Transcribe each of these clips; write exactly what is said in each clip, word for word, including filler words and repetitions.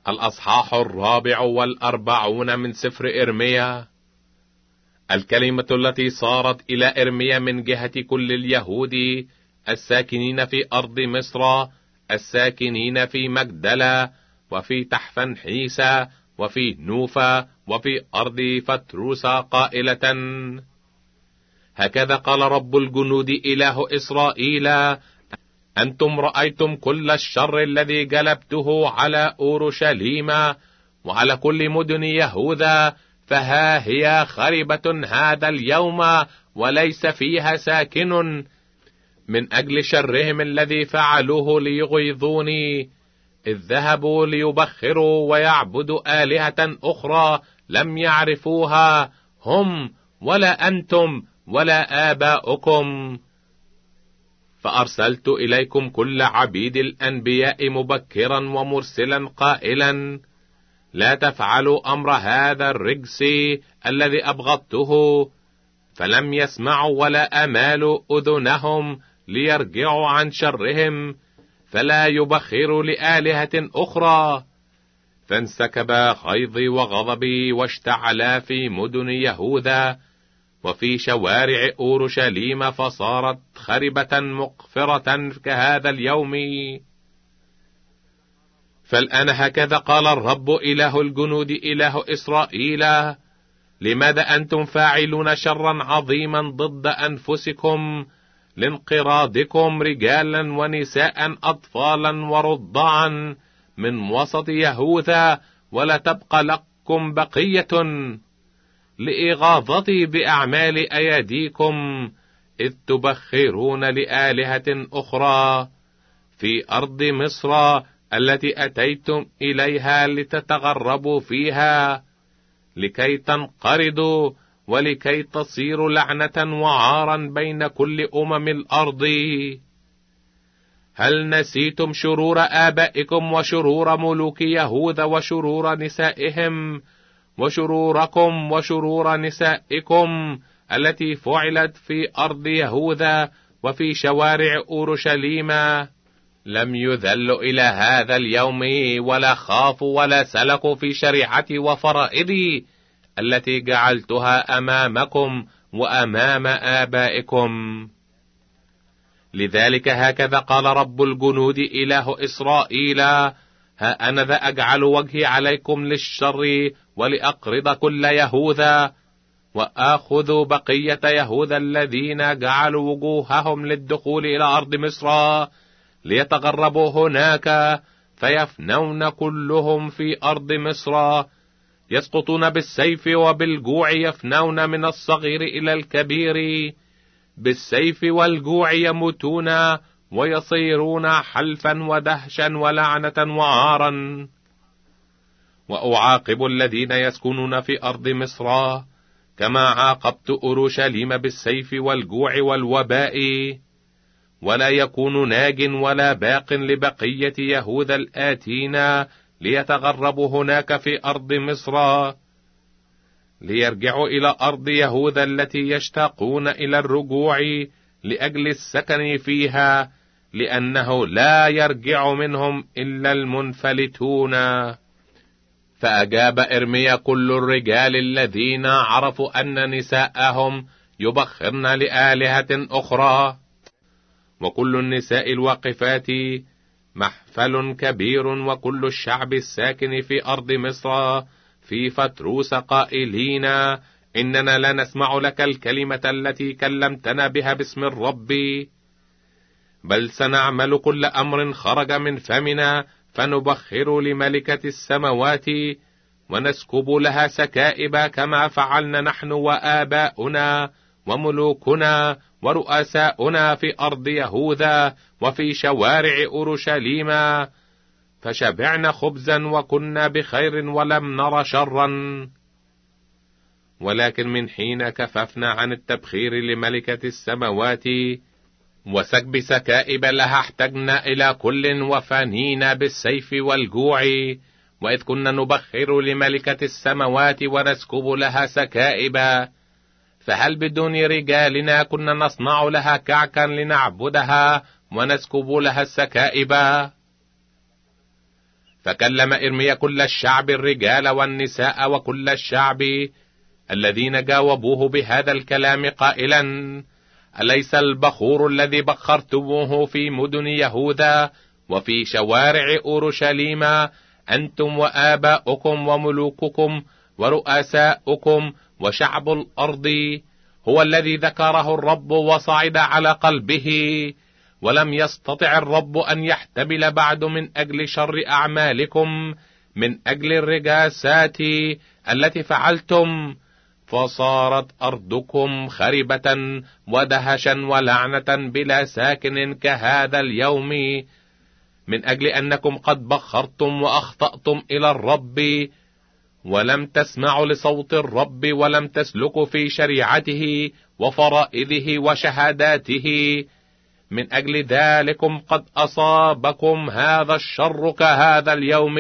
الأصحاح الرابع والأربعون من سفر إرميا. الكلمة التي صارت إلى إرميا من جهة كل اليهود الساكنين في أرض مصر، الساكنين في مجدلة وفي تحفنحيسة وفي نوفا وفي أرض فتروسا، قائلة: هكذا قال رب الجنود إله إسرائيل: أنتم رأيتم كل الشر الذي جلبته على أورشليم وعلى كل مدن يهوذا، فها هي خربة هذا اليوم وليس فيها ساكن، من أجل شرهم الذي فعلوه ليغيظوني، إذ ذهبوا ليبخروا ويعبدوا آلهة أخرى لم يعرفوها هم ولا أنتم ولا آباؤكم. فأرسلت إليكم كل عبيد الأنبياء مبكرا ومرسلا قائلا: لا تفعلوا أمر هذا الرجس الذي أبغضته. فلم يسمعوا ولا أمالوا أذنهم ليرجعوا عن شرهم، فلا يبخروا لآلهة أخرى. فانسكب غيظي وغضبي واشتعلا في مدن يهوذا وفي شوارع أورشليم، فصارت خربة مقفرة كهذا اليوم. فالآن هكذا قال الرب إله الجنود إله إسرائيل: لماذا أنتم فاعلون شرا عظيما ضد أنفسكم، لانقراضكم رجالا ونساء أطفالا ورضعا من وسط يهوذا، ولا تبقى لكم بقية، لإغاظتي بأعمال أيديكم، إذ تبخرون لآلهة أخرى في أرض مصر التي أتيتم إليها لتتغربوا فيها، لكي تنقرضوا ولكي تصيروا لعنة وعارا بين كل أمم الأرض. هل نسيتم شرور آبائكم وشرور ملوك يهوذا وشرور نسائهم، وشروركم وشرور نسائكم التي فعلت في أرض يهوذا وفي شوارع أورشليم؟ لم يذلوا إلى هذا اليوم ولا خافوا ولا سلكوا في شريعتي وفرائضي التي جعلتها أمامكم وأمام آبائكم. لذلك هكذا قال رب الجنود إله إسرائيل: ها أنا ذا أجعل وجهي عليكم للشر ولأقرض كل يهوذا، وآخذ بقية يهوذا الذين جعلوا وجوههم للدخول إلى أرض مصر ليتغربوا هناك، فيفنون كلهم في أرض مصر، يسقطون بالسيف وبالجوع، يفنون من الصغير إلى الكبير، بالسيف والجوع يموتون ويصيرون حلفا ودهشا ولعنة وعارا. وأعاقب الذين يسكنون في أرض مصر كما عاقبت أورشليم بالسيف والجوع والوباء، ولا يكون ناج ولا باق لبقية يهوذا الآتين ليتغربوا هناك في أرض مصر، ليرجعوا إلى أرض يهوذا التي يشتاقون إلى الرجوع لأجل السكن فيها، لأنه لا يرجع منهم إلا المنفلتون. فأجاب إرميا كل الرجال الذين عرفوا أن نساءهم يبخرن لآلهة أخرى، وكل النساء الواقفات محفل كبير، وكل الشعب الساكن في أرض مصر في فتروس، قائلين: إننا لا نسمع لك الكلمة التي كلمتنا بها باسم الرب، بل سنعمل كل أمر خرج من فمنا، فنبخر لملكة السماوات ونسكب لها سكائب، كما فعلنا نحن وآباؤنا وملوكنا ورؤساؤنا في أرض يهوذا وفي شوارع أورشليم، فشبعنا خبزا وكنا بخير ولم نر شرا. ولكن من حين كففنا عن التبخير لملكة السماوات وسكب سكائب لها، احتجنا إلى كل وفانينا بالسيف والجوع. وإذ كنا نبخر لملكة السماوات ونسكب لها سكائب، فهل بدون رجالنا كنا نصنع لها كعكا لنعبدها ونسكب لها السكائب؟ فكلم إرميا كل الشعب الرجال والنساء وكل الشعب الذين جاوبوه بهذا الكلام قائلا: أليس البخور الذي بخرتموه في مدن يهوذا وفي شوارع أورشليم أنتم وآباؤكم وملوككم ورؤساؤكم وشعب الأرض هو الذي ذكره الرب وصعد على قلبه، ولم يستطع الرب أن يحتمل بعد من أجل شر أعمالكم من أجل الرجاسات التي فعلتم، فصارت أرضكم خربة ودهشا ولعنة بلا ساكن كهذا اليوم، من أجل أنكم قد بخرتم وأخطأتم إلى الرب، ولم تسمعوا لصوت الرب، ولم تسلكوا في شريعته وفرائضه وشهاداته، من أجل ذلكم قد أصابكم هذا الشر كهذا اليوم.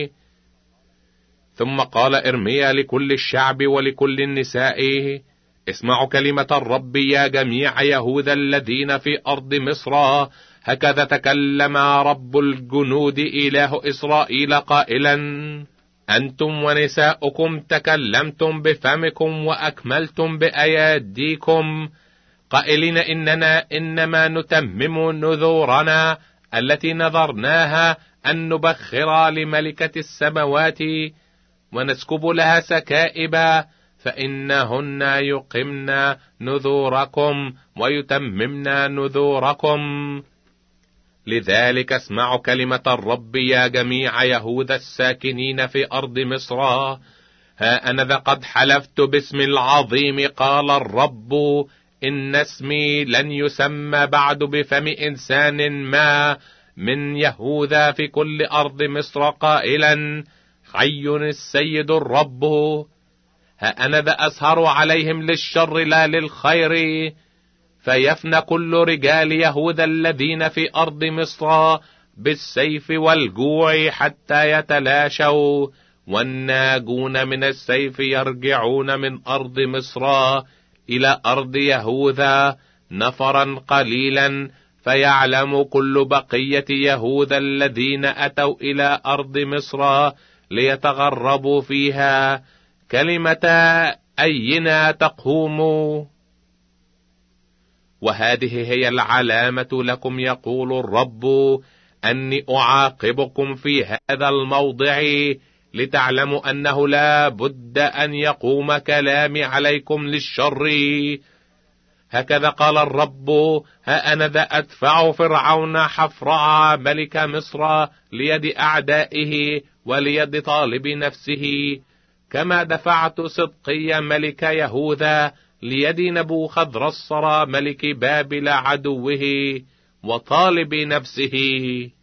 ثم قال إرميا لكل الشعب ولكل النساء: اسمعوا كلمة الرب يا جميع يهوذا الذين في أرض مصر، هكذا تكلم رب الجنود إله إسرائيل قائلا: أنتم ونساؤكم تكلمتم بفمكم وأكملتم بأيديكم قائلين: إننا إنما نتمم نذورنا التي نذرناها أن نبخر لملكة السماوات ونسكب لها سكائب، فإنهن يقمن نذوركم ويتممن نذوركم. لذلك اسمعوا كلمة الرب يا جميع يهوذا الساكنين في أرض مصر، ها أنا ذا قد حلفت باسم العظيم قال الرب، إن اسمي لن يسمى بعد بفم إنسان ما من يهوذا في كل أرض مصر قائلا: حي السيد الرب. ها أنا ذا أسهر عليهم للشر لا للخير، فيفنى كل رجال يهوذا الذين في أرض مصر بالسيف والجوع حتى يتلاشوا، والناجون من السيف يرجعون من أرض مصر إلى أرض يهوذا نفرا قليلا، فيعلم كل بقية يهوذا الذين أتوا إلى أرض مصر ليتغربوا فيها كلمة أينا تقوم. وهذه هي العلامة لكم يقول الرب، أني أعاقبكم في هذا الموضع لتعلموا أنه لا بد أن يقوم كلامي عليكم للشر. هكذا قال الرب: ها أنا ذا أدفع فرعون حفرع ملك مصر ليد أعدائه وليد طالب نفسه، كما دفعت صدقي ملك يهوذا ليد نبوخذرصر ملك بابل عدوه وطالب نفسه.